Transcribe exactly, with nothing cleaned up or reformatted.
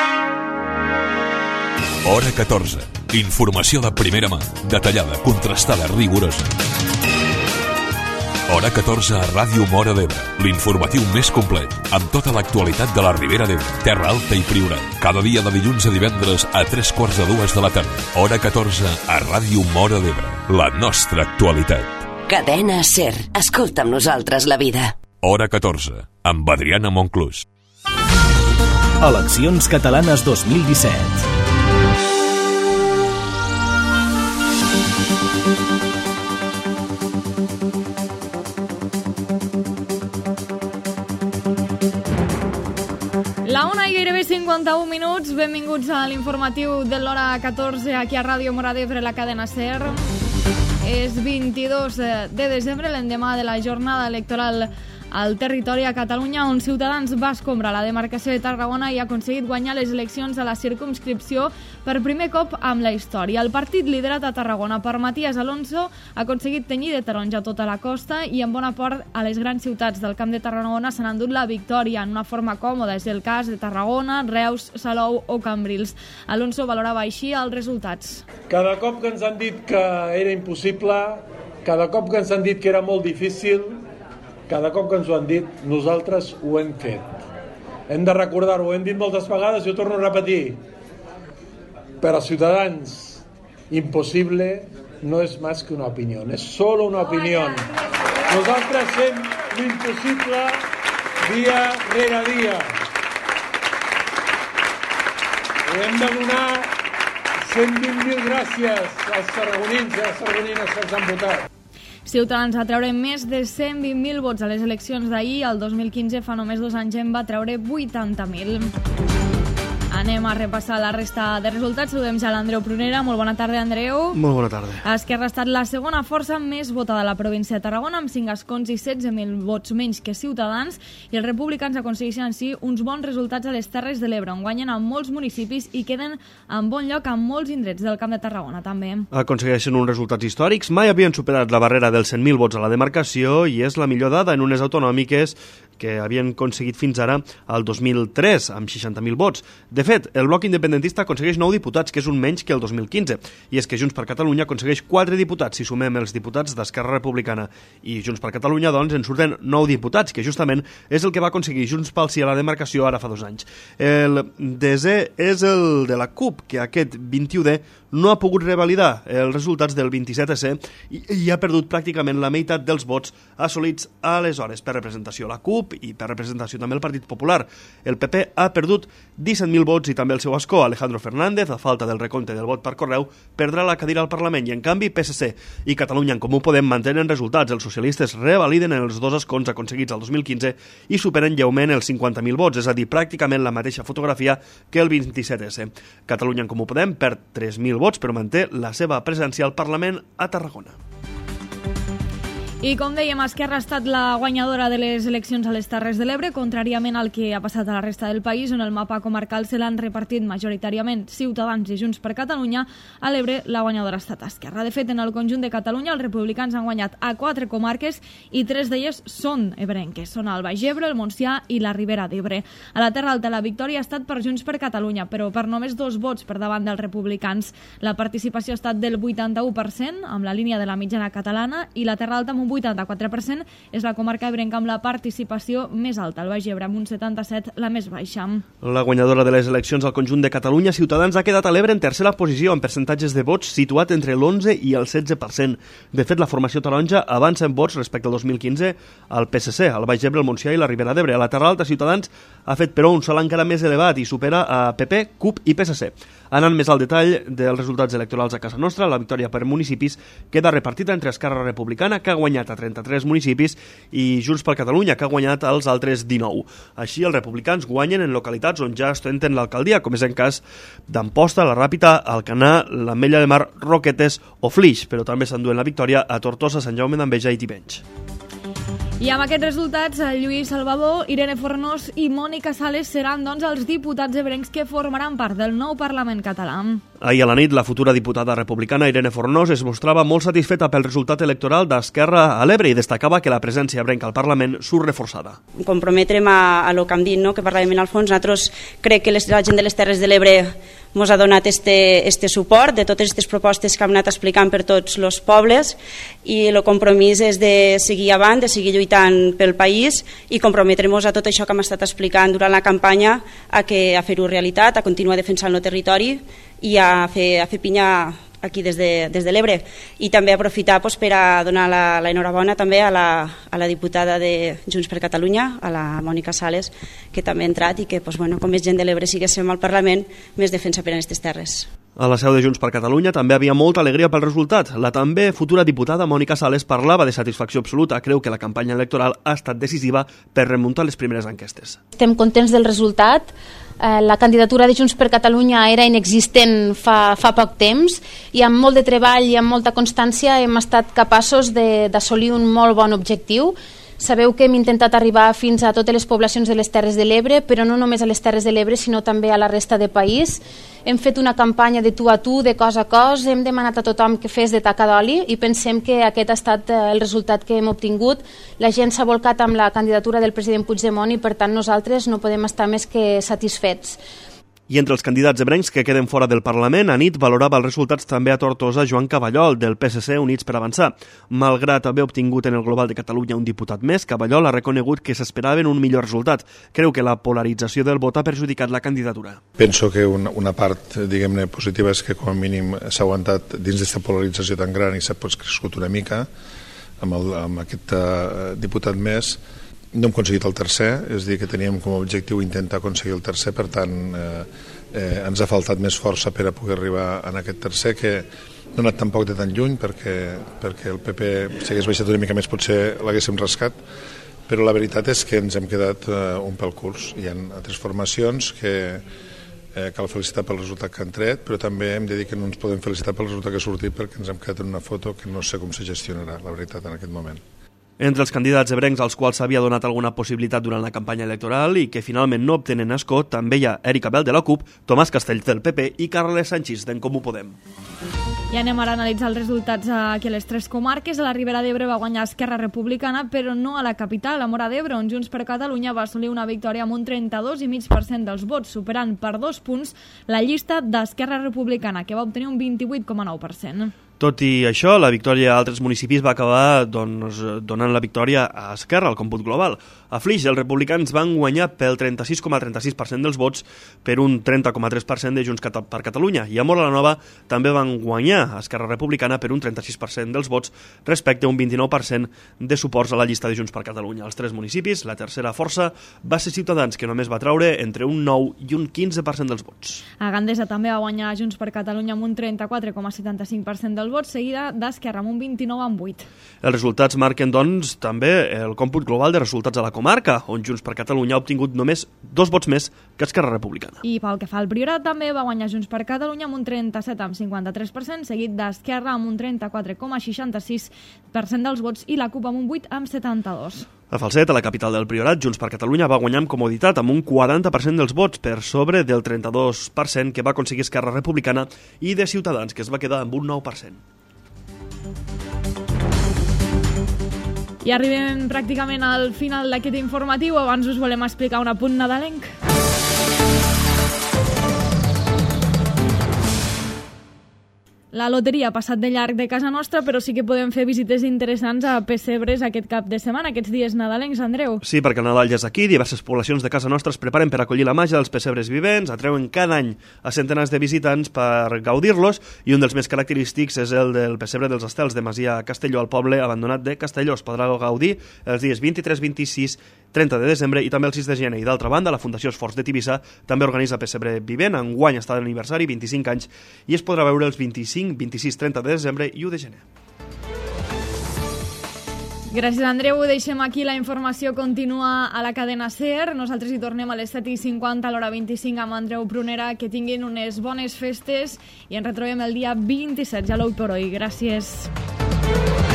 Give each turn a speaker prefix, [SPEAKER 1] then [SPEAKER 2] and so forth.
[SPEAKER 1] Hora catorze. Informació de primera mà, detallada, contrastada, rigorosa. Hora catorze a Ràdio Móra d'Ebre, l'informatiu més complet, amb tota l'actualitat de la Ribera d'Ebre, Terra Alta i Priorat. Cada dia de dilluns a divendres a tres quarts de dues de la tarda. Hora catorze a Ràdio Móra d'Ebre, la nostra actualitat.
[SPEAKER 2] Cadena SER, escolta amb nosaltres la vida.
[SPEAKER 1] Hora catorze, amb Adriana Monclús.
[SPEAKER 3] Eleccions catalanes dos mil disset.
[SPEAKER 4] La una i gairebé cinquanta-un minuts, benvinguts a l'informatiu de l'hora catorze aquí a Ràdio Móra d'Ebre, la cadena SER. És vint-i-dos de desembre, l'endemà de la jornada electoral al territori a Catalunya, on Ciutadans va escombrar la demarcació de Tarragona i ha aconseguit guanyar les eleccions a la circumscripció per primer cop amb la història. El partit liderat a Tarragona per Matías Alonso ha aconseguit tenyir de taronja tota la costa i en bona part a les grans ciutats del Camp de Tarragona s'han endut la victòria en una forma còmoda. És el cas de Tarragona, Reus, Salou o Cambrils. Alonso valorava així els resultats.
[SPEAKER 5] Cada cop que ens han dit que era impossible, cada cop que ens han dit que era molt difícil, cada cop que ens ho han dit, nosaltres ho hem fet. Hem de recordar-ho, ho hem dit moltes vegades i ho torno a repetir. Per als ciutadans, impossible no és més que una opinió, és solo una opinió. Nosaltres fem l'impossible dia rere dia. I hem de donar cent vint mil gràcies als tarragonins i a les tarragonines que ens han votat.
[SPEAKER 4] Ciutadans va treure més de cent vint mil vots a les eleccions d'ahir. El dos mil quinze, fa només dos anys, en va treure vuitanta mil. Anem a repassar la resta de resultats. Saludem ja l'Andreu Prunera. Molt bona tarda, Andreu.
[SPEAKER 6] Molt bona tarda.
[SPEAKER 4] Esquerra ha estat la segona força més votada a la província de Tarragona, amb cinc escons i setze mil vots menys que Ciutadans, i els republicans aconsegueixen així uns bons resultats a les Terres de l'Ebre, on guanyen a molts municipis i queden en bon lloc amb molts indrets del Camp de Tarragona, també.
[SPEAKER 6] Aconsegueixen uns resultats històrics. Mai havien superat la barrera dels cent mil vots a la demarcació i és la millor dada en unes autonòmiques que havien aconseguit fins ara el dos mil tres, amb seixanta mil vots. De fet, el bloc independentista aconsegueix nou diputats, que és un menys que el dos mil quinze. I és que Junts per Catalunya aconsegueix quatre diputats, si sumem els diputats d'Esquerra Republicana. I Junts per Catalunya, doncs, en surten nou diputats, que justament és el que va aconseguir Junts pel Sí a la demarcació ara fa dos anys. El desè és el de la CUP, que aquest vint-i-u de no ha pogut revalidar els resultats del vint-i-set esse i, i ha perdut pràcticament la meitat dels vots assolits aleshores per representació la CUP i per representació també el Partit Popular. El P P ha perdut disset mil vots i també el seu escó, Alejandro Fernández, a falta del recompte del vot per correu, perdrà la cadira al Parlament i, en canvi, P S C i Catalunya en Comú Podem mantenen resultats. Els socialistes revaliden els dos escons aconseguits el dos mil quinze i superen lleument els cinquanta mil vots, és a dir, pràcticament la mateixa fotografia que el vint-i-set esse. Catalunya en Comú Podem perd tres mil vots, però manté la seva presència al Parlament a Tarragona.
[SPEAKER 4] I com dèiem, Esquerra ha estat la guanyadora de les eleccions a les Terres de l'Ebre, contràriament al que ha passat a la resta del país, on el mapa comarcal se l'han repartit majoritàriament Ciutadans i Junts per Catalunya. A l'Ebre, la guanyadora ha estat Esquerra. De fet, en el conjunt de Catalunya, els republicans han guanyat a quatre comarques i tres d'elles són ebrenques. Són el Baix Ebre, el Montsià i la Ribera d'Ebre. A la Terra Alta, la victòria ha estat per Junts per Catalunya, però per només dos vots per davant dels republicans. La participació ha estat del vuitanta-u per cent, amb la línia de la mitjana catalana, i la Terra Alta amb un vuitanta-quatre per cent és la comarca ebrenca amb la participació més alta. El Baix Ebre amb un setanta-set, la més baixa.
[SPEAKER 6] La guanyadora de les eleccions al conjunt de Catalunya, Ciutadans, ha quedat a l'Ebre en tercera posició amb percentatges de vots situat entre l'onze i el setze per cent. De fet, la formació taronja avança en vots respecte al dos mil quinze al P S C, al Baix Ebre, el Montsià i la Ribera d'Ebre. A la Terra Alta, Ciutadans ha fet, però, un salt encara més elevat i supera a P P, CUP i P S C. Anant més al detall dels resultats electorals a casa nostra, la victòria per municipis queda repartida entre Esquerra Republicana, que ha guanyat a trenta-tres municipis, i Junts per Catalunya, que ha guanyat als altres dinou. Així, els republicans guanyen en localitats on ja ostenten l'alcaldia, com és en cas d'Amposta, la Ràpita, Alcanar, l'Ametlla de Mar, Roquetes o Flix, però també s'enduen la victòria a Tortosa, Sant Jaume d'Enveja i Tivenys.
[SPEAKER 4] I amb aquests resultats, Lluís Salvador, Irene Fornós i Mònica Sales seran doncs, els diputats ebrencs que formaran part del nou Parlament català.
[SPEAKER 6] Ahir a la nit, la futura diputada republicana Irene Fornós es mostrava molt satisfeta pel resultat electoral d'Esquerra a l'Ebre i destacava que la presència ebrenca al Parlament surt reforçada.
[SPEAKER 7] Comprometre'm a, a lo que hem dit, no? Que parlàvem en el fons. Nosaltres crec que les, la gent de les Terres de l'Ebre ens ha donat este, este suport de totes aquestes propostes que hem anat explicant per tots els pobles, i el compromís és de seguir avant, de seguir lluitant pel país i comprometre'ns a tot això que hem estat explicant durant la campanya, a, que, a fer-ho realitat, a continuar defensant el territori i a fer, a fer pinya aquí des de, des de l'Ebre. I també aprofitar doncs, per a donar la, la enhorabona també a la, a la diputada de Junts per Catalunya, a la Mònica Sales, que també ha entrat i que, doncs, bueno, com més gent de l'Ebre siguéssim al Parlament, més defensa per a aquestes terres.
[SPEAKER 6] A la seu de Junts per Catalunya també havia molta alegria pel resultat. La també futura diputada Mònica Sales parlava de satisfacció absoluta. Creu que la campanya electoral ha estat decisiva per remuntar les primeres enquestes.
[SPEAKER 8] Estem contents del resultat. La candidatura de Junts per Catalunya era inexistent fa, fa poc temps i amb molt de treball i amb molta constància hem estat capaços d'assolir un molt bon objectiu. Sabeu que hem intentat arribar fins a totes les poblacions de les Terres de l'Ebre, però no només a les Terres de l'Ebre, sinó també a la resta de país. Hem fet una campanya de tu a tu, de cos a cos, hem demanat a tothom que fes de taca d'oli i pensem que aquest ha estat el resultat que hem obtingut. La gent s'ha volcat amb la candidatura del president Puigdemont i per tant nosaltres no podem estar més que satisfets.
[SPEAKER 6] I entre els candidats ebrencs que queden fora del Parlament, a nit valorava els resultats també a Tortosa Joan Caballol, del P S C Units per Avançar. Malgrat haver obtingut en el Global de Catalunya un diputat més, Caballol ha reconegut que s'esperaven un millor resultat. Creu que la polarització del vot ha perjudicat la candidatura.
[SPEAKER 9] Penso que una, una part, diguem-ne, positiva és que com a mínim s'ha aguantat dins d'aquesta polarització tan gran i s'ha crescut una mica amb, el, amb aquest uh, diputat més. No hem aconseguit el tercer, és a dir, que teníem com a objectiu intentar aconseguir el tercer, per tant eh, eh, ens ha faltat més força per a poder arribar en aquest tercer, que no ha anat tampoc de tan lluny perquè, perquè el P P, si hagués baixat una mica més potser l'haguéssim rascat, però la veritat és que ens hem quedat eh, un pel curs. Hi ha altres formacions que eh, cal felicitar pel resultat que han tret, però també hem de dir que no ens podem felicitar pel resultat que ha sortit perquè ens hem quedat en una foto que no sé com se gestionarà, la veritat, en aquest moment.
[SPEAKER 6] Entre els candidats ebrencs als quals s'havia donat alguna possibilitat durant la campanya electoral i que finalment no obtenen escó, també hi ha Eric Abel de la CUP, Tomàs Castells del P P i Carles Sanchis d'en Comú Podem.
[SPEAKER 4] I anem ara a analitzar els resultats aquí a les tres comarques. A la Ribera d'Ebre va guanyar Esquerra Republicana, però no a la capital, a Móra d'Ebre, on Junts per Catalunya va assolir una victòria amb un trenta-dos coma cinc per cent dels vots, superant per dos punts la llista d'Esquerra Republicana, que va obtenir un vint-i-vuit coma nou per cent.
[SPEAKER 6] Tot i això, la victòria a altres municipis va acabar doncs, donant la victòria a Esquerra, al còmput global. A Flix, els republicans van guanyar pel trenta-sis coma trenta-sis per cent dels vots per un trenta coma tres per cent de Junts per Catalunya. I a Móra la Nova també van guanyar a Esquerra Republicana per un trenta-sis per cent dels vots respecte a un vint-i-nou per cent de suports a la llista de Junts per Catalunya. Als tres municipis, la tercera força va ser Ciutadans, que només va traure entre un nou i un quinze per cent dels vots.
[SPEAKER 4] A Gandesa també va guanyar Junts per Catalunya amb un trenta-quatre coma setanta-cinc per cent dels vots, seguida d'Esquerra amb un vint-i-nou coma vuit.
[SPEAKER 6] Els resultats marquen, doncs, també el còmput global de resultats a la comarca, on Junts per Catalunya ha obtingut només dos vots més que Esquerra Republicana.
[SPEAKER 4] I pel que fa al Priorat, també va guanyar Junts per Catalunya amb un trenta-set coma cinquanta-tres per cent, seguit d'Esquerra amb un trenta-quatre coma seixanta-sis per cent dels vots i la CUP amb un vuit coma setanta-dos.
[SPEAKER 6] A Falset, a la capital del Priorat, Junts per Catalunya va guanyar amb comoditat amb un quaranta per cent dels vots, per sobre del trenta-dos per cent que va aconseguir Esquerra Republicana i de Ciutadans, que es va quedar amb un nou per cent.
[SPEAKER 4] I arribem pràcticament al final d'aquest informatiu. Abans us volem explicar un apunt nadalenc. La loteria ha passat de llarg de casa nostra, però sí que podem fer visites interessants a pessebres aquest cap de setmana, aquests dies nadalencs, Andreu.
[SPEAKER 6] Sí, perquè el Nadal ja és aquí, diverses poblacions de casa nostra es preparen per acollir la màgia dels pessebres vivents, atreuen cada any a centenars de visitants per gaudir-los, i un dels més característics és el del pessebre dels Estels de Masia Castelló, al poble abandonat de Castelló. Es podrà gaudir els dies vint-i-tres, vint-i-sis, trenta de desembre i també el sis de gener. I d'altra banda, la Fundació Esforç de Tivissa també organitza Pessebre Vivent. Enguany està d'aniversari, vint-i-cinc anys, i es podrà veure els vint-i-cinc, vint-i-sis, trenta de desembre i u de gener.
[SPEAKER 4] Gràcies, Andreu. Deixem aquí la informació. Continua a la cadena SER. Nosaltres hi tornem a les set i cinquanta, a l'hora vint-i-cinc, amb Andreu Prunera. Que tinguin unes bones festes i ens retrobem el dia vint-i-set. Ja l'ho per hoy. Gràcies.